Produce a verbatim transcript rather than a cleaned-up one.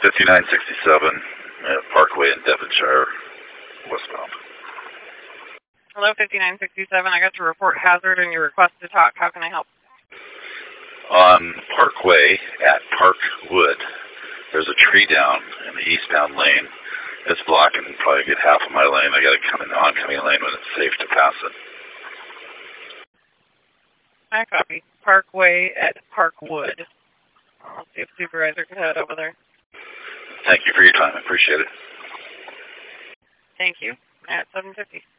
fifty-nine sixty-seven at Parkway in Devonshire, westbound. Hello, fifty-nine sixty-seven. I got your report hazard and your request to talk. How can I help? On Parkway at Parkwood, there's a tree down in the eastbound lane. It's blocking probably a good half of my lane. I got to come in the oncoming lane when it's safe to pass it. I copy. Parkway at Parkwood. I'll see if supervisor can head over there. Thank you for your time. I appreciate it. Thank you. At seven fifty.